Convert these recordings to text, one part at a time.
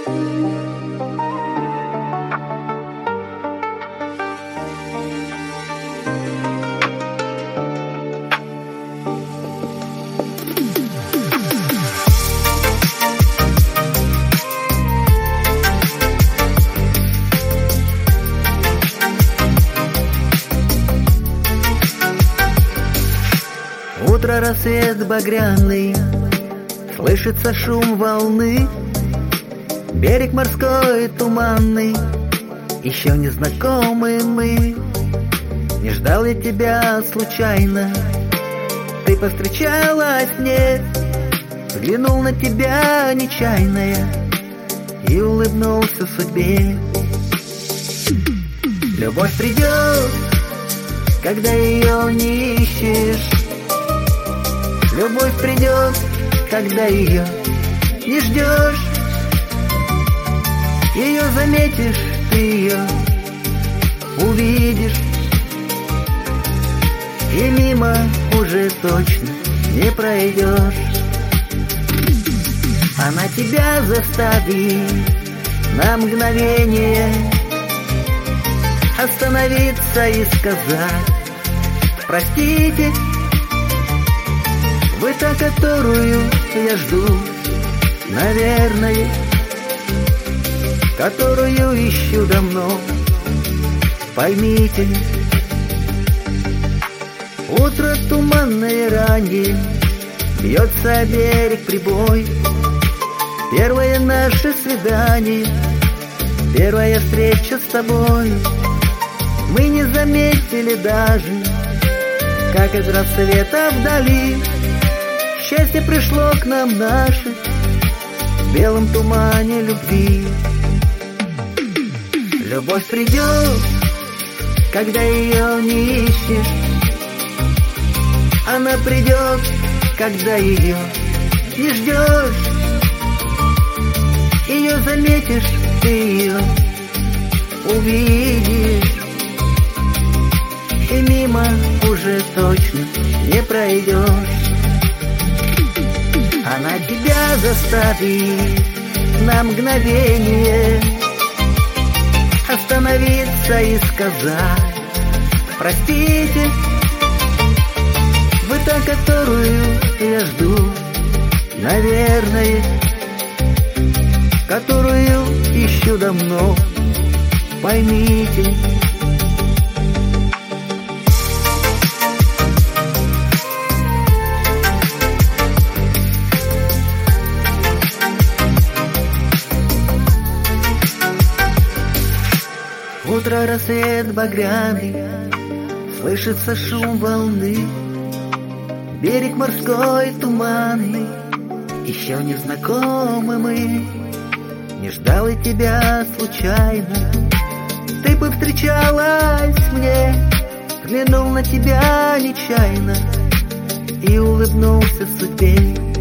Утро, рассвет багряный, слышится шум волны, берег морской туманный, еще не знакомы мы. Не ждал я тебя случайно, ты повстречалась мне, взглянул на тебя нечаянно я и улыбнулся судьбе. Любовь придет, когда ее не ищешь. Любовь придет, когда ее не ждешь. Ее заметишь, ты ее увидишь, и мимо уже точно не пройдешь. Она тебя заставит на мгновение остановиться и сказать: простите, вы та, которую я жду, наверное, которую ищу давно, поймите. Утро туманное раннее, бьется о берег прибой. Первое наше свидание, первая встреча с тобой. Мы не заметили даже, как из рассвета вдали счастье пришло к нам наше в белом тумане любви. Любовь придет, когда ее не ищешь. Она придет, когда ее не ждешь. Ее заметишь, ты ее увидишь, и мимо уже точно не пройдешь. Она тебя заставит на мгновение остановиться и сказать: простите, вы та, которую я жду, наверное, которую ищу давно, поймите. Утро, рассвет багряный, слышится шум волны, берег морской туманный, еще не знакомы мы. Не ждал я тебя случайно, ты повстречалась мне, взглянул на тебя нечаянно и улыбнулся судьбе.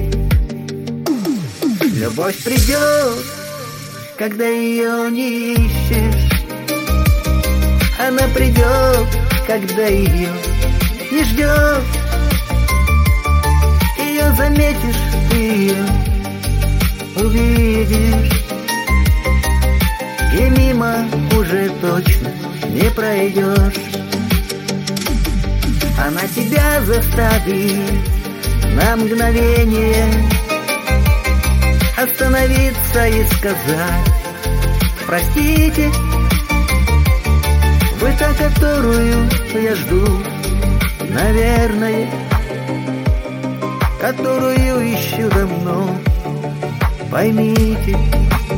Любовь придет, когда ее не ищешь. Она придет, когда ее не ждешь. Ее заметишь, ты ее увидишь, и мимо уже точно не пройдешь. Она тебя заставит на мгновение остановиться и сказать: простите, вы та, которую я жду, наверное, которую ищу давно, поймите.